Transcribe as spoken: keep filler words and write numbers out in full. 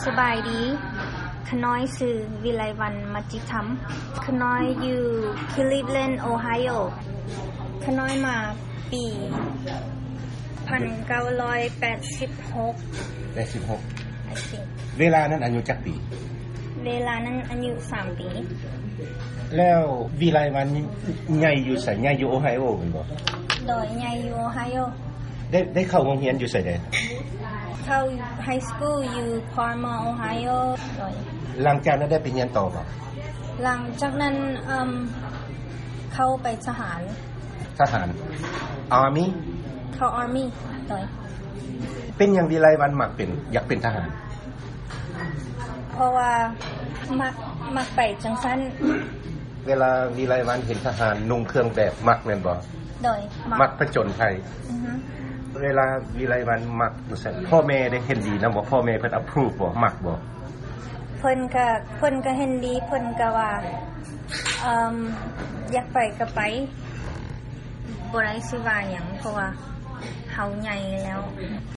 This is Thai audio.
สบายดีขน้อยชื่อวิไลวรรณมัจจิธรรมขน้อยอยู่คิลิฟแลนด์โอไฮโอขน้อยมาปีหนึ่งพันเก้าร้อยแปดสิบหกแปดสิบหก I think เวลานั้นอายุจักปีเวลานั้นอายุสามปีแล้ววิไลวรรณใหญ่อยู่ไสใหญ่อยู่โอไฮโอแม่นบ่โดยใหญ่อยู่โอไฮโอได้ได้เข้าโรงเรียนอยู่ไสใดเข้าไฮสคูลอยู่พาร์มาโอไฮโอโดยหลังจากนั้นได้ไปเรียนต่อบ่หลังจากนั้นอืมเข้าไปทหารทหาร Army เข้า Army โดยเป็นหยังวิไลวรรณมักเป็นอยากเป็นทหารเพราะว่ามักมักไปจังซั่นเวลาวิไลวรรณเห็นทหารนุ่งเครื่องแบบมักแม่นบ่โดยมักผจญภัยอือฮึเวลาวิไลวรรณมักจังซั่นพ่อแม่ได้เห็นดีนำบ่พ่อแม่เพิ่น approve บ่มักบ่เพิ่นก็เพิ่นก็เห็นดีเพิ่นก็ว่าเอ่ออยากไปก็ไปบ่ได้สิว่าหยังเพราะว่าเฮาใหญ่แล้ว